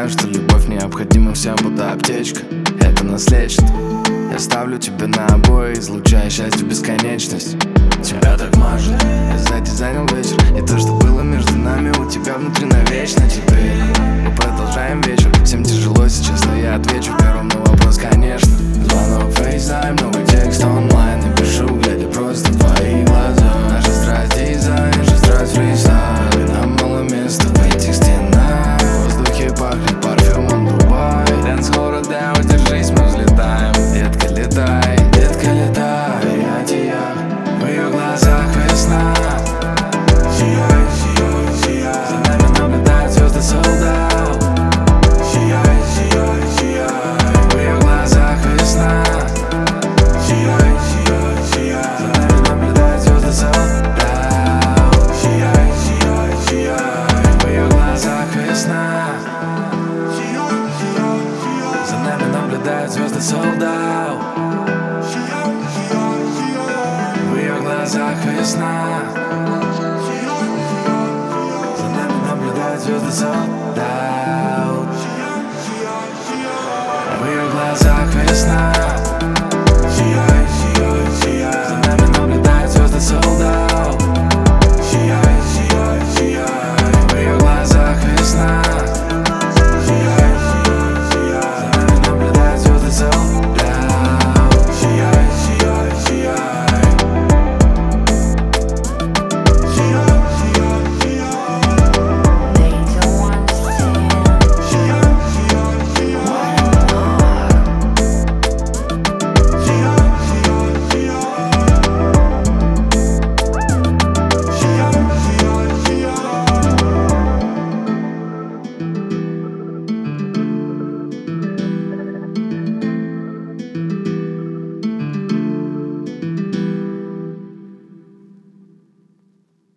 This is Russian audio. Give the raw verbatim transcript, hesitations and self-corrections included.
знаю, что любовь необходима всем, будто аптечка. Это нас лечит. Я ставлю тебя на обои, излучая счастье бесконечность. Тебя так мажет, я сзади занял вечер. И то, что было между нами, у тебя внутри навечно. Теперь мы продолжаем вечер. Всем тяжело сейчас, но я отвечу первым на вопрос, конечно. Звонок, фейстайм, новый текст онлайн. Напишу, глядя просто в твои глаза. Наша страсть дизайн, наша страсть фристайл. Нам мало места в этих стенах. В воздухе пахнет парфюмом Дубай. Дэнс города, удержись, мы взлетаем. Детка, летай, детка, летай. Я тебя, в ее глазах весна. Сияй, сияй, сияй. За нами наблюдают звезды солдат. Сияй, сияй, сияй. В ее глазах весна. Сияй, сияй, сияй. За нами наблюдают звезды солдат. Сияй, сияй, сияй. В ее глазах весна. Сияй, сияй, сияй. За нами наблюдают звезды солдат. Сияй, сияй, сияй. В ее глазах весна. За нами наблюдают звезды солдат.